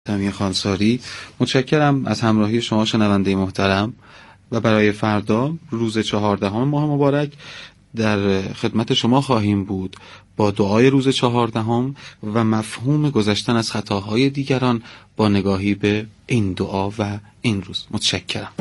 دمی خانساری. متشکرم از همراهی شما شنونده محترم و برای فردا روز 14 ماه مبارک در خدمت شما خواهیم بود با دعای روز 14 و مفهوم گذشتن از خطاهای دیگران با نگاهی به این دعا و این روز. متشکرم.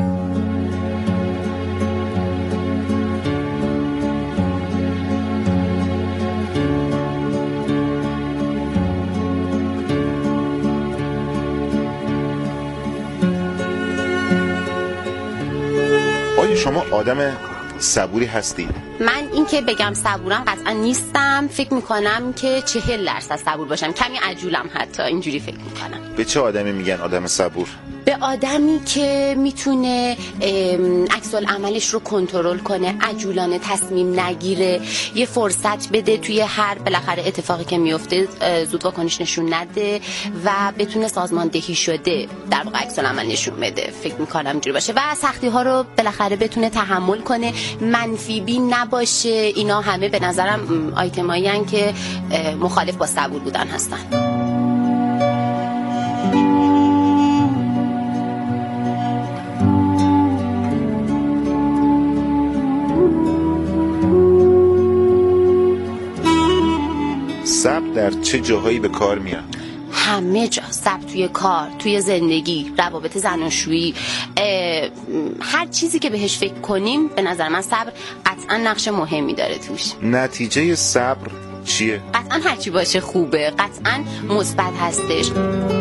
آیا شما آدم صبوری هستید؟ من این که بگم صبورم قطعا نیستم. فکر میکنم که 40% صبور باشم، کمی عجولم، حتی اینجوری فکر میکنم. به چه آدمی میگن آدم صبور؟ به آدمی که میتونه عکس العملش رو کنترل کنه، عجولانه تصمیم نگیره، یه فرصت بده توی هر بالاخره اتفاقی که میفته زود واکنش نشون نده و بتونه سازماندهی شده در واقع عکس العمل نشون بده. فکر میکنم اینجوری باشه و سختی ها رو بالاخره بتونه تحمل کنه، منفی بین نباشه. اینا همه به نظرم آیتمایی هستن که مخالف با صبور بودن هستن. صبر در چه جاهایی به کار میاد؟ همه جا. صبر توی کار، توی زندگی، روابط زناشویی، هر چیزی که بهش فکر کنیم به نظر من صبر قطعا نقش مهمی داره توش. نتیجه صبر چیه؟ قطعا هرچی باشه خوبه، قطعا مثبت هستش.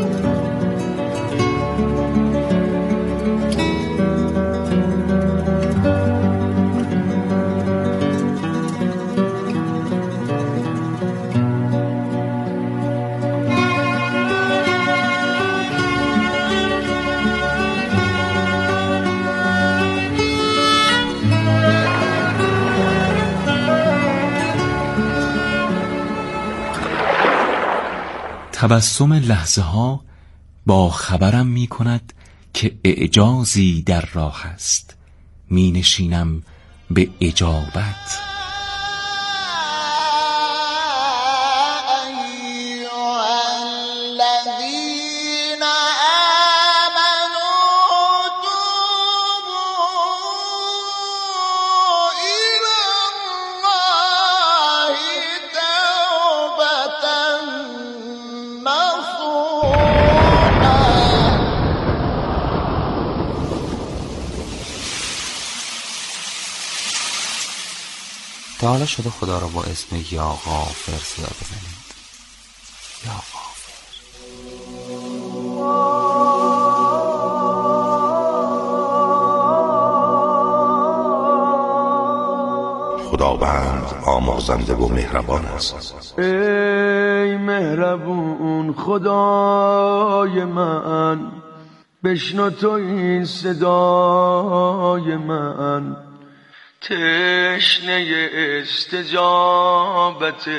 تبسم لحظه ها با خبرم می کند که اعجازی در راه است. می نشینم به اجابت. تا حالا شده خدا را با اسم یا غافر صدا بزنید؟ یا غافر. خداوند آمرزنده و مهربان است. ای مهربون خدای من، بشنو تو این صدای من، تشنه استجابت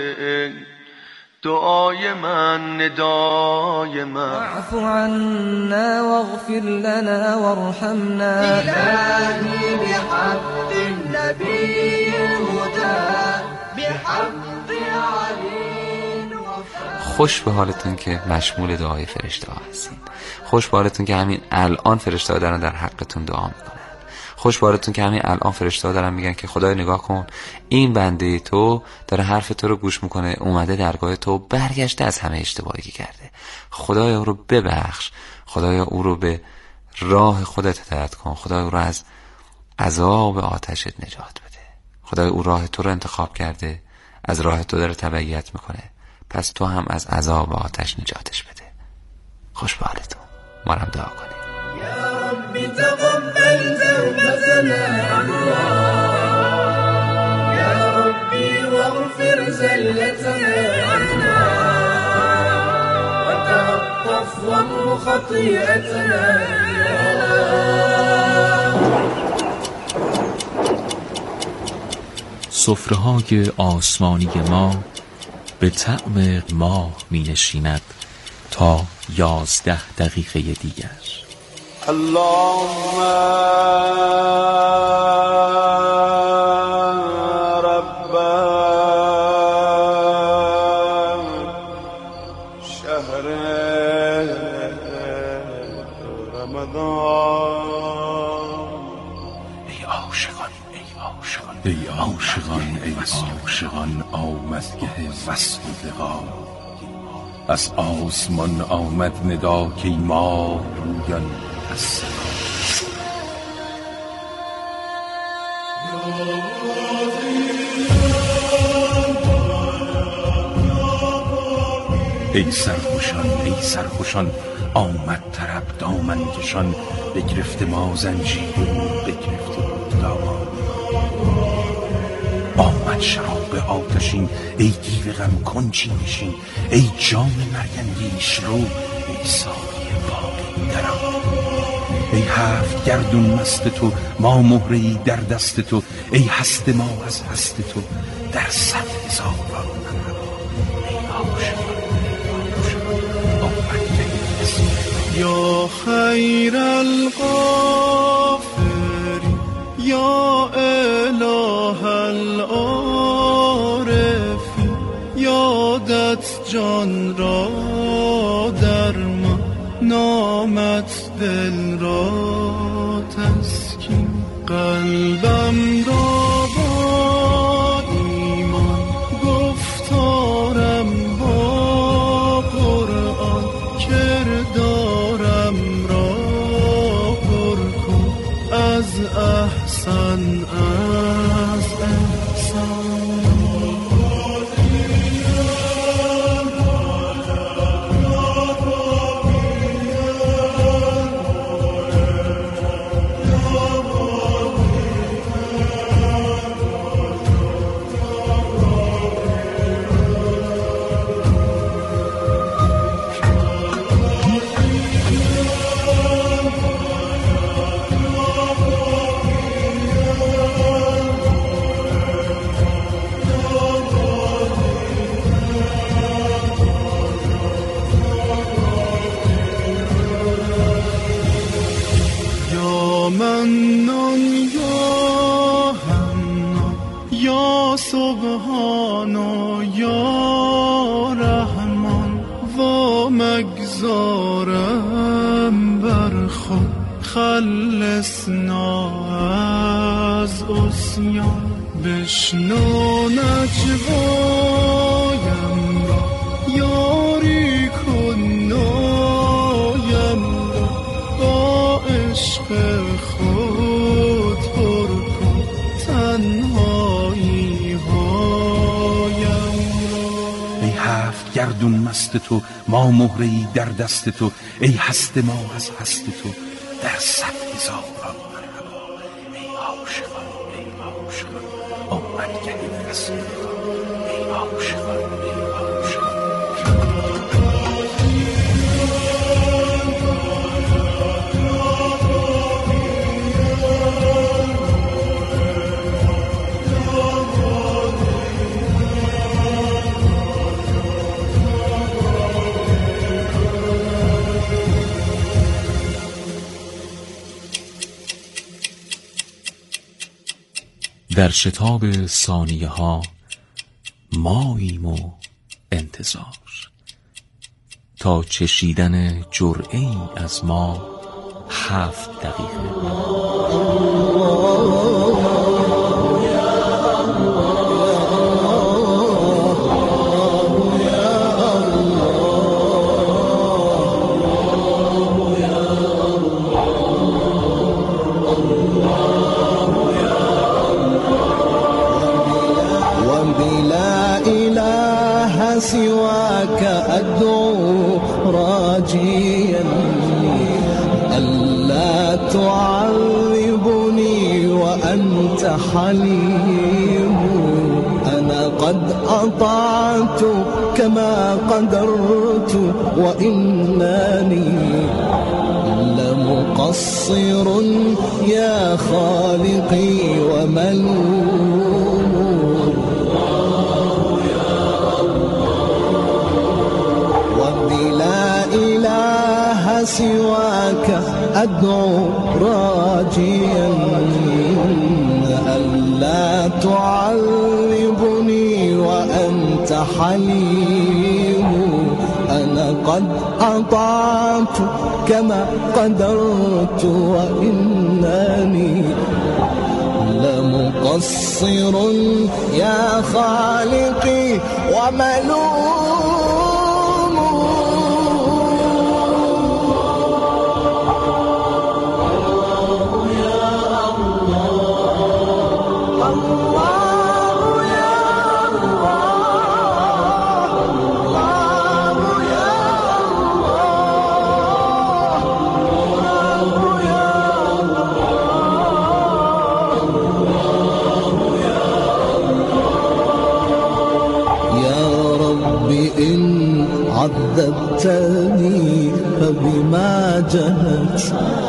دعای من، ندای من. واعف عنا واغفر لنا وارحمنا إلهي بحق النبي الهدى بحق علي الوفا. خوش به حالتون که مشمول دعای فرشته ها هستین. خوش به حالتون که همین الان فرشته ها دارن در حقتون دعا میکنن. خوش به حالتون که همین الان فرشته ها دارن میگن که خدای نگاه کن، این بنده تو داره حرف تو رو گوش میکنه، اومده درگاه تو، برگشته از همه اشتباهی که کرده. خدای او رو ببخش، خدای او رو به راه خودت هدایت کن، خدای او رو از عذاب آتشت نجات بده. خدای او راه تو رو انتخاب کرده، از راه تو داره تبعیت میکنه، پس تو هم از عذاب آتش نجاتش بده. خوش به حالتون. ما هم دعا کنیم. يا رب تقبل توبتنا يا ربي واغفر زلتنا عنا وتعطف وامح خطيئتنا. سفره‌های آسمانی ما به طعم ماه می نشیند تا 11 دقیقه دیگر. اللهم رب شهر ای عاشقان آمدگه وصل و لقا. از آسمان آمد ندا که ما رویان از سما. ای سرخوشان آمد طرب دامن کشان. بگرفته ما زنجیر بگرفته دامان. آمد شراب آتشین ای دیو غم کن چین نشین. ای جام مرگندیش رو ای ساقی باقی درم. ای هفت گردون مست تو ما مهره‌ای در دست تو. ای هست ما از هست تو در 100,000 ای عاشقان یا خیر الغافری یا اله العارفی. یادت جان را در ما نامت دل را تسکین. قلبم را با ایمان گفتارم با قرآن. کردارم را پر کن از احسان از احسان. منان یا حنان یا سبحان یا رحمان. و مگذارم بر خود خلصنا از عصیان. بشنو نجوایم را یاری کن نایم را. با عشق خود پر کن تنهایی هایم را. ای هفت گردون مست تو ما مهره‌ای در دست تو. ای هست ما از هست تو در 100,000 مرحبا. ای عاشقان آمدگه وصل. ای عاشقان در شتاب ثانیه ها ماییم و انتظار. تا چشیدن جرعه‌ای از ما 7 دقیقه. سواك أدعو راجيا ألا تعذبني وأنت حليم. أنا قد أطعت كما قدرت وإنني لمقصر يا خالقي وملوم. وبلا إله سواك أدعو راجيا ألا تعذبني وأنت حليم. أنا قد أطعت كما قدرت وإنني لمقصر يا خالقي وملوم. إن عذبتني فبما جنت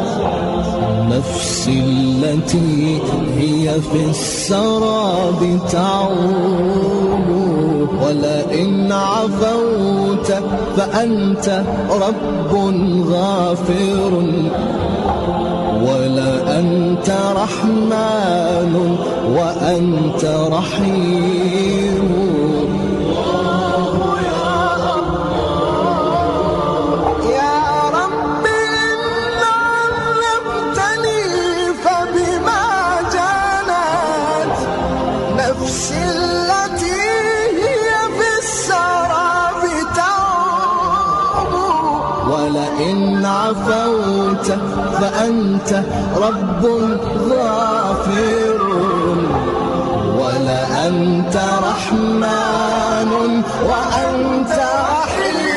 نفسي التي هي في السراب تعود، ولئن عفوت فأنت رب غافر، ولأنت رحمن وأنت رحيم. نفسي التي هي في السراب تعود، ولئن عفوت فأنت رب غافر، ولأنت رحمن وأنت رحيم.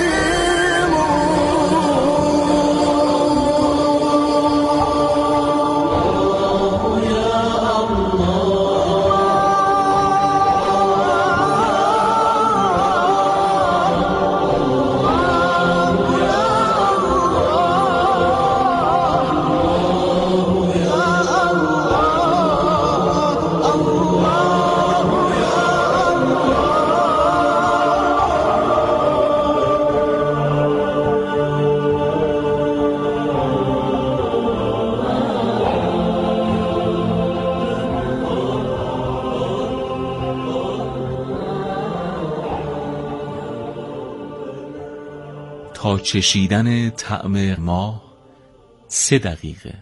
تا چشیدن طعم ماه 3 دقیقه.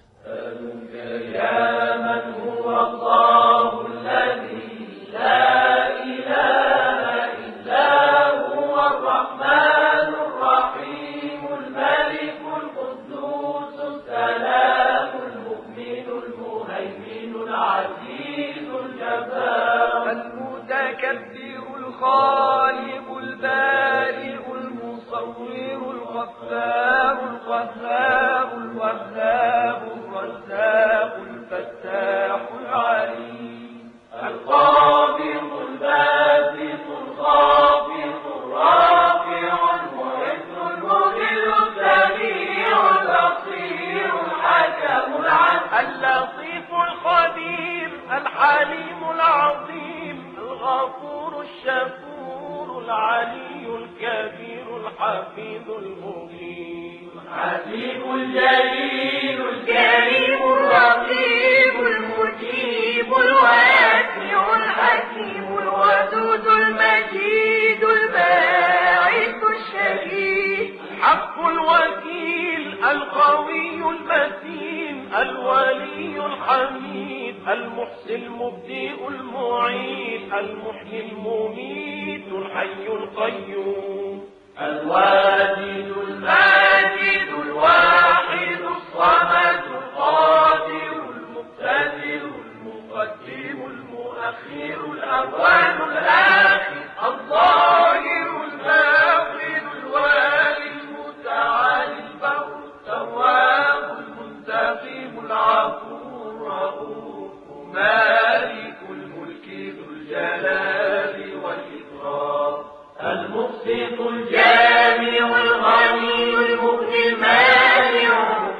اللطيف الخبير الحليم العظيم الغفور الشكور العلي الكبير الحفيظ المبين الحسيب الجليل الكريم الرقيب المجيب الواسع الحكيم الودود المجيد الباعث الشهيد الحق الوكيل القوي المتين الولي الحميد المحسن المبدئ المعيد المحيي المميت الحي القيوم الواجد الماجد الواحد الصمد القادر المقتدر المقدم المؤخر الأول الآخر الظاهر الباطن الوالي المتعالي البر التواب المنتقم العفو الرؤوف مالك الملك ذو الجلال والإكرام المقسط الجامع الغني المغني المانع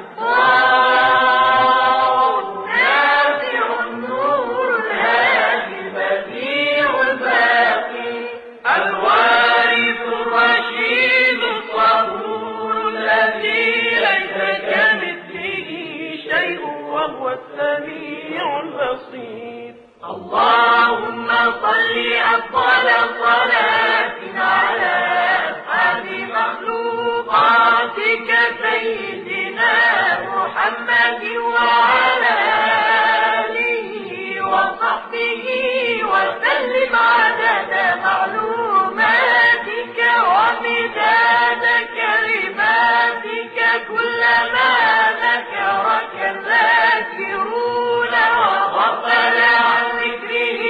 النافع النور الهادي البديع الباقي الوارث الرشيد الصبور الذي ليس كمثله شيء وهو السميع البصير. اللهم صل أفضل صلاة على أسعد مخلوق طاعتك سيدنا محمد وعلى آله وصحبه وسلم عدد معلوماتك ومداد كلماتك كلما ذكرك الذاكرون وغفل عن ذكره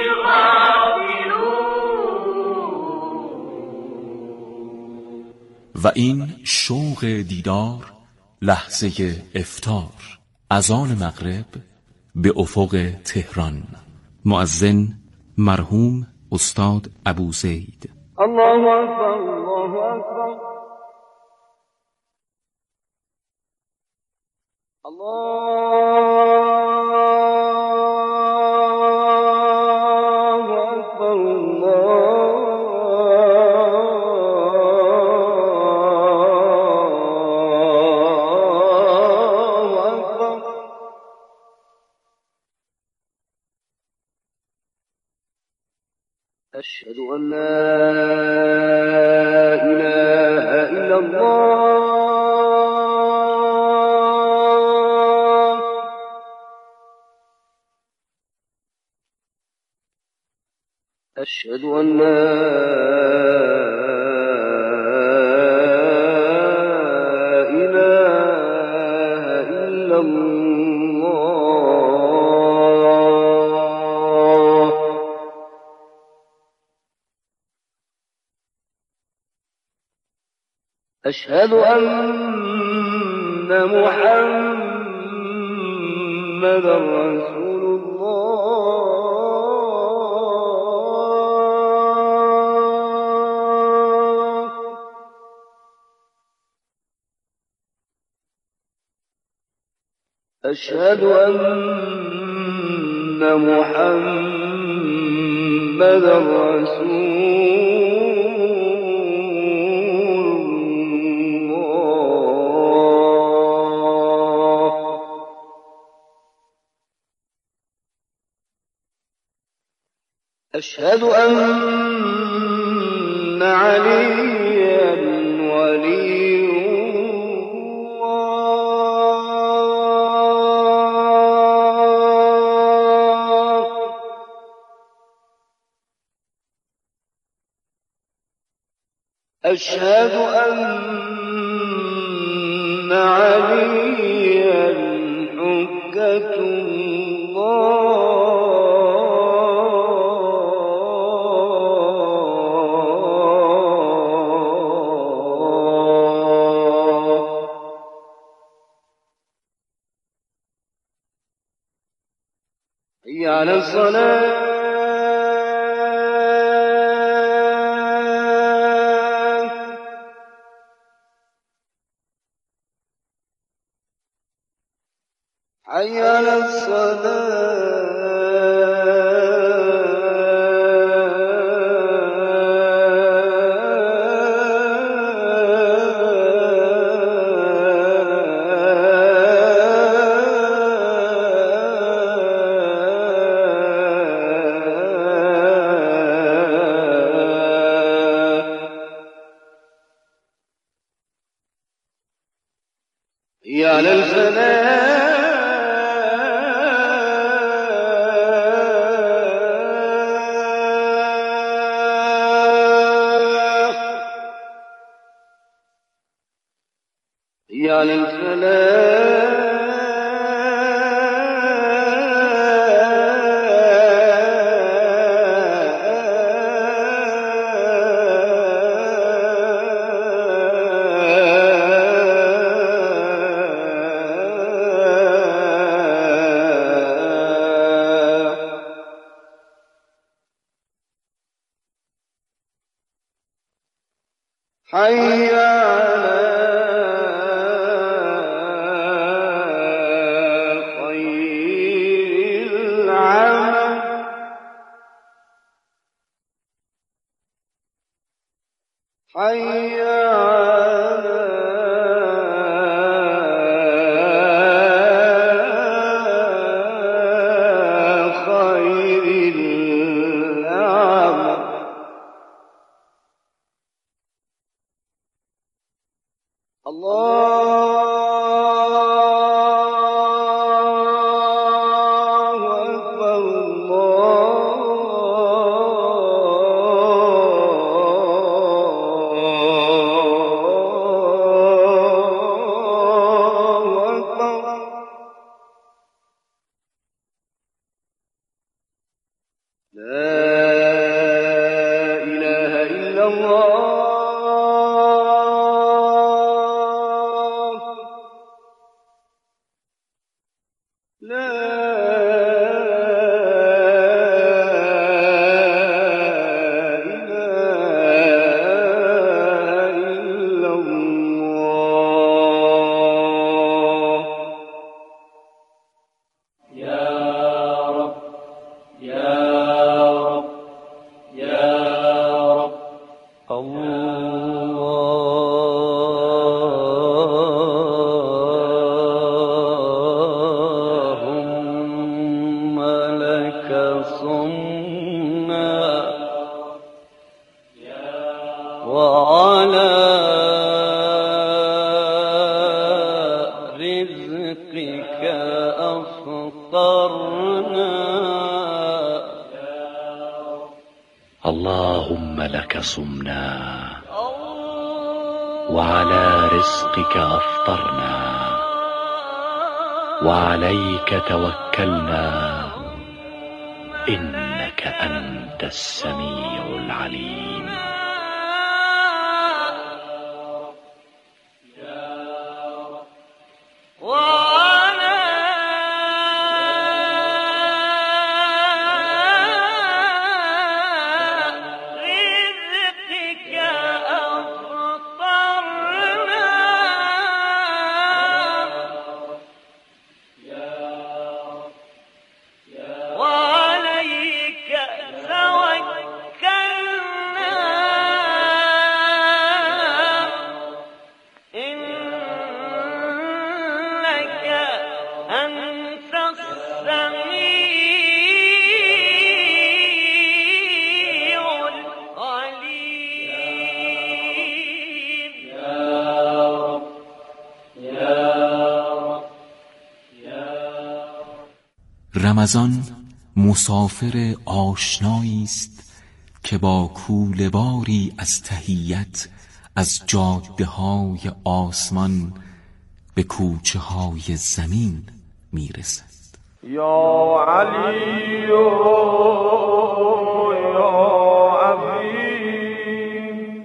الغافلون. و این شوق دیدار لحظه افطار، اذان مغرب به افق تهران. مؤذن مرحوم استاد ابوزید. الله اکبر الله اکبر الله اکبر الله اکبر. أشهد أن لا إله إلا الله. أشهد أن لا إله إلا الله. أشهد أن محمدا رسول الله. أشهد أن محمدا رسول أشهد أن عليا ولي الله. أشهد أن عليا حجة حي على الصلاة. حي على حي على الفلاح. حي على الفلاح. حي على خير العمل. حي على خير العمل. الله اللهم لك صمنا وعلى رزقك أفطرنا وعليك توكلنا إنك أنت السميع العليم. رمضان مسافر آشنایی است که با کوله باری از تحیت از جاده های آسمان به کوچه های زمین میرسد. یا علی یا عظیم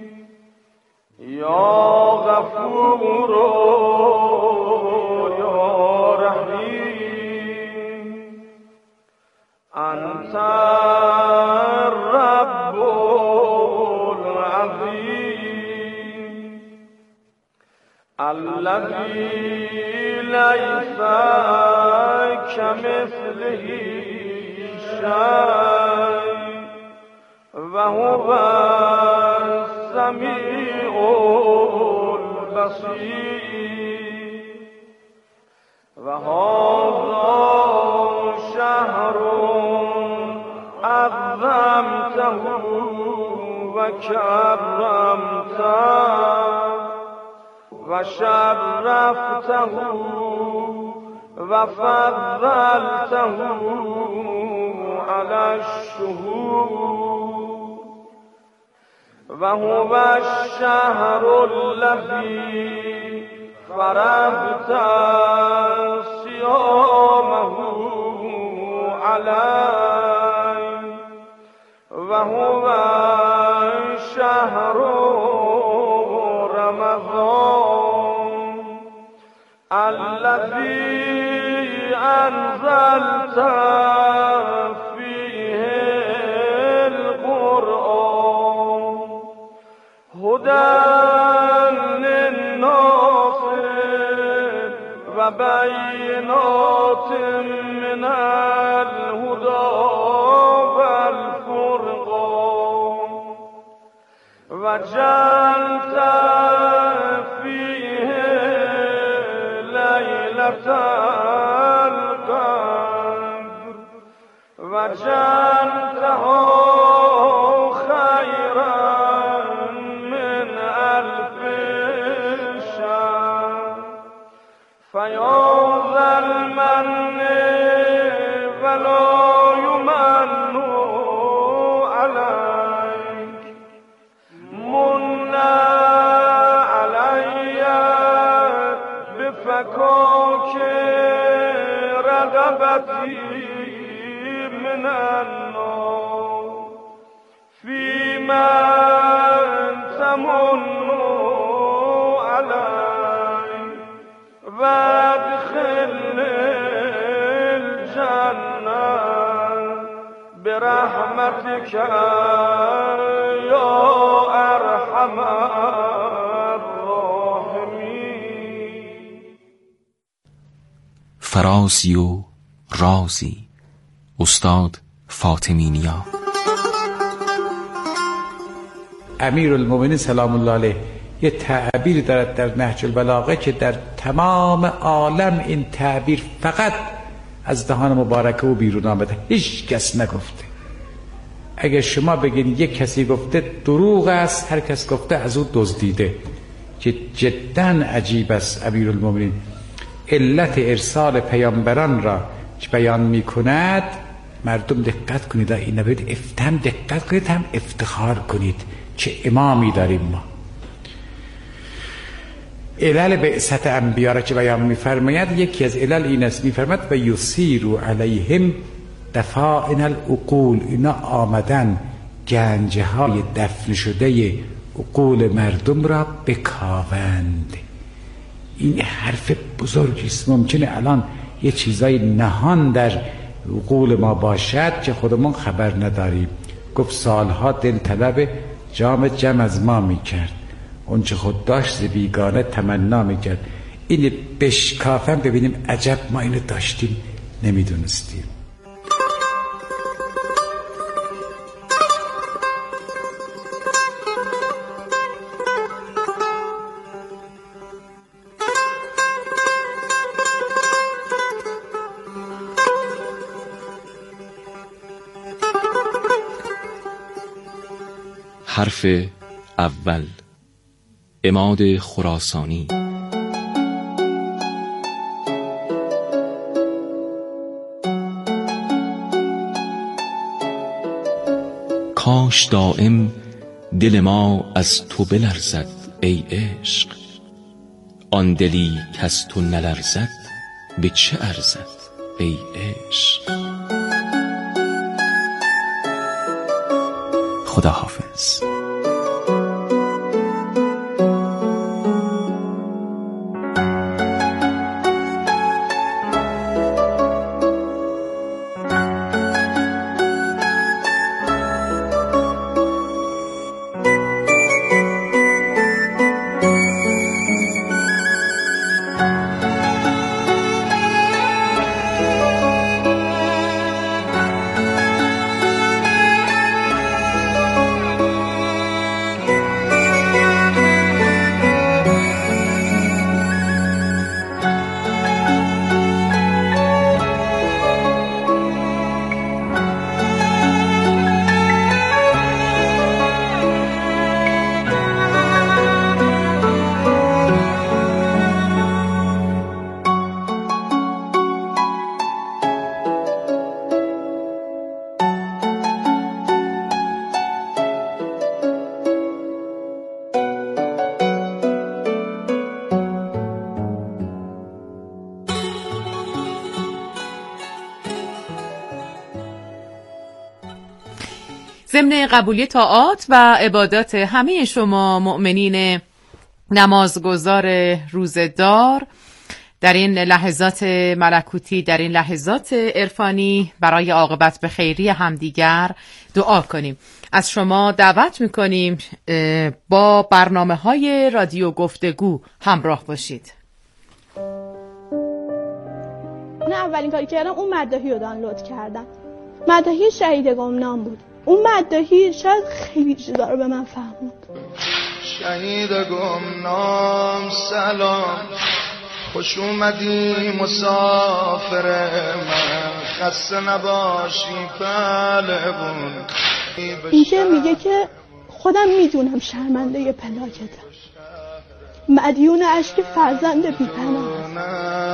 یا غفور یا رحیم انت الرب العظیم الذی لیس كمثله شيء وهو السميع البصير وهذا شهر عظمته وكرمته وشرفته وفضلته على الشهور وهو الشهر الذي فرضت صيامه عليه وهو شهر رمضان الذي أنزلت فيه القرآن هدى للناس وبينات من الهدى والفرقان وجعلت فيه ليلة وجعلته خيرا من ألف شهر فيا ذا المن ولا يمن عليك من علي بفكاك رغبتي من النار فيما تمن علي وادخل جنة برحمتك یا ارحم الراحمین. فرازی و رازی، استاد فاطمی نیا. امیرالمومنین سلام الله علیه یه تعبیر دارد در نهج البلاغه که در تمام عالم این تعبیر فقط از دهان مبارکه و بیرون آمده، هیچ کس نگفته. اگر شما بگین یک کسی گفته دروغ است، هر کس گفته از او دزدیده، که جدا عجیب است. امیرالمومنین علت ارسال پیامبران را بیان می کند. مردم دقت کنید، این نباید هم دقت کنید هم افتخار کنید چه امامی داریم ما. علل بعثت انبیا را که بیان می‌فرماید، یکی از علل این است، می‌فرماید و یسیروا علیهم دفائن العقول، اینا آمدن گنج‌های دفن شده عقول مردم را بکاوند. این حرف بزرگی است. ممکنه الان یه چیزای نهان در عقول ما باشد که خودمون خبر نداریم. گفت سالها دل طلب جام جم از ما میکرد، اون چه خود داشت ز بیگانه تمنا میکرد. این بشکافم ببینیم عجب ما اینو داشتیم نمیدونستیم. حرف اول، عماد خراسانی. کاش دائم دل ما از تو بلرزد ای عشق، آن دلی کز تو نلرزد به چه ارزد ای عشق. خدا حافظ. ضمن قبولی طاعات و عبادات همه شما مؤمنین نمازگزار روزدار در این لحظات ملکوتی، در این لحظات عرفانی، برای عاقبت به خیری همدیگر دعا کنیم. از شما دعوت میکنیم با برنامه‌های رادیو گفتگو همراه باشید. من اولین کاری کردم اون مداحی رو دانلود کردم. مداحی شهید گمنام بود. اون مداحی شاید خیلی چیزا رو به من فهموند. شهید گمنام سلام، خوش اومدی مسافر من، خسته نباشی پهلوون. اینکه میگه که خودم میدونم شرمنده پلاکتم، مدیون اشک فرزند بی‌پناه.